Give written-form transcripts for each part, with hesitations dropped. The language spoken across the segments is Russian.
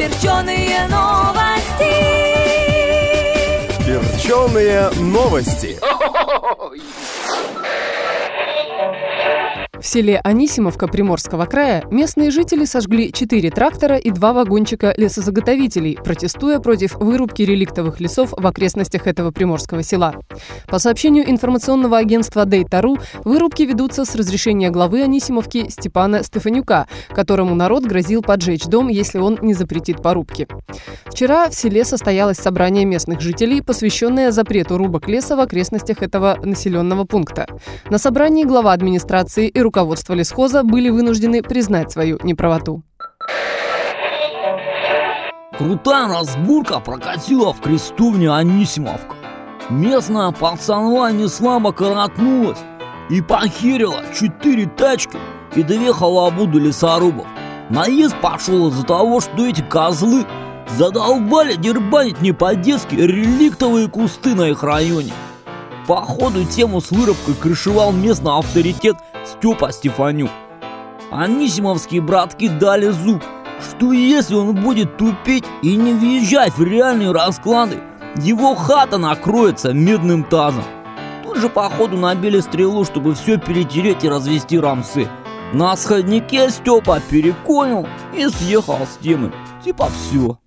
Перченые новости. Перченые новости. В селе Анисимовка Приморского края местные жители сожгли 4 трактора и 2 вагончика лесозаготовителей, протестуя против вырубки реликтовых лесов в окрестностях этого приморского села. По сообщению информационного агентства Дейта.ру, вырубки ведутся с разрешения главы Анисимовки Степана Стефанюка, которому народ грозил поджечь дом, если он не запретит порубки. Вчера в селе состоялось собрание местных жителей, посвященное запрету рубок леса в окрестностях этого населенного пункта. На собрании глава администрации и руководство лесхоза были вынуждены признать свою неправоту. Крутая разборка прокатила в крестовне Анисимовка. Местная пацанва не слабо коротнулась и похерила 4 тачки и 2 халабуды лесорубов. Наезд пошел из-за того, что эти козлы задолбали дербанить не по-детски реликтовые кусты на их районе. Походу тему с вырубкой крышевал местный авторитет Степа Стефанюк. Анисимовские братки дали зуб, что если он будет тупить и не въезжать в реальные расклады, его хата накроется медным тазом. Тут же походу набили стрелу, чтобы все перетереть и развести рамсы. На сходнике Степа переконил и съехал с темы. Типа все.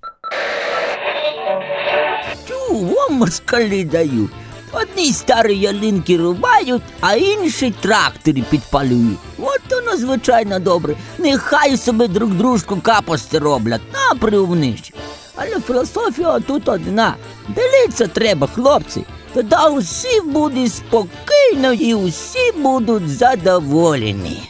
Вам москалі даю. Одні старі ялинки рубають, а інші трактори підпалюють. От воно, звичайно, добре. Нехай собі друг дружку капусти роблять, приумничі. Але філософія тут одна. Ділитися треба, хлопці. Тоді усі будуть спокійно і усі будуть задоволені.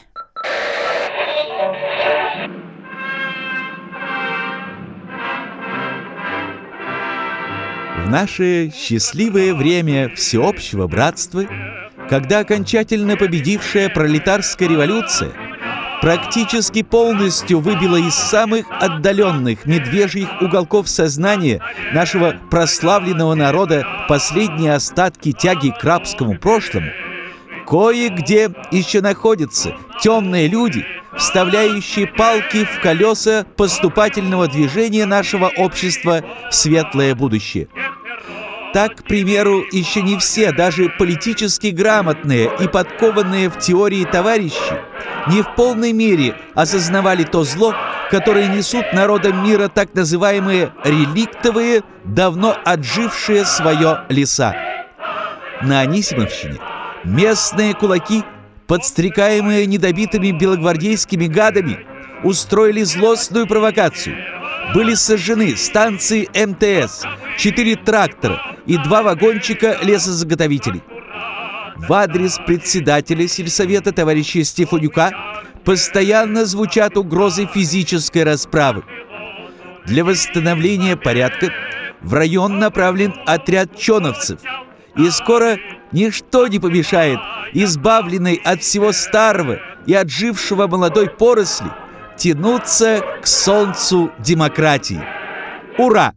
В наше счастливое время всеобщего братства, когда окончательно победившая пролетарская революция практически полностью выбила из самых отдаленных медвежьих уголков сознания нашего прославленного народа последние остатки тяги к рабскому прошлому, кое-где еще находятся темные люди, вставляющие палки в колеса поступательного движения нашего общества в светлое будущее. Так, к примеру, еще не все, даже политически грамотные и подкованные в теории товарищи, не в полной мере осознавали то зло, которое несут народам мира так называемые реликтовые, давно отжившие свое леса. На Анисимовщине местные кулаки, подстрекаемые недобитыми белогвардейскими гадами, устроили злостную провокацию. Были сожжены станции МТС, 4 трактора и 2 вагончика лесозаготовителей. В адрес председателя сельсовета товарища Стефанюка постоянно звучат угрозы физической расправы. Для восстановления порядка в район направлен отряд чоновцев, и скоро ничто не помешает избавленной от всего старого и отжившего молодой поросли тянуться к солнцу демократии. Ура!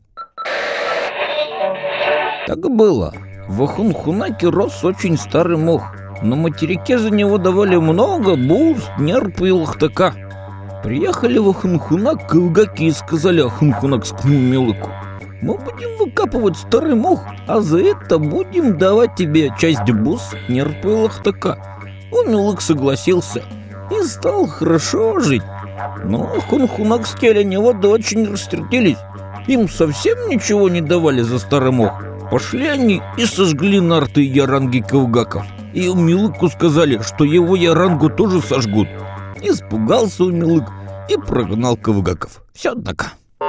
Так было. В Ахунхунаке рос очень старый мох. На материке за него давали много буз, нерпа и лохтака. Приехали в Ахунхунак кылгаки и сказали ахунхунакскому мелыку: мы будем выкапывать старый мох, а за это будем давать тебе часть буз, нерпа и лохтака. Мелык согласился и стал хорошо жить. Но ахунхунакские оленеводы очень рассердились. Им совсем ничего не давали за старый мох. Пошли они и сожгли нарты яранги кылгаков. И Мелыку сказали, что его ярангу тоже сожгут. Испугался Мелык и прогнал кылгаков. Все, однако.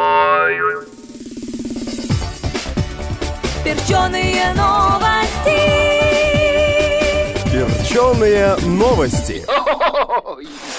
Перченые новости. Перченые новости.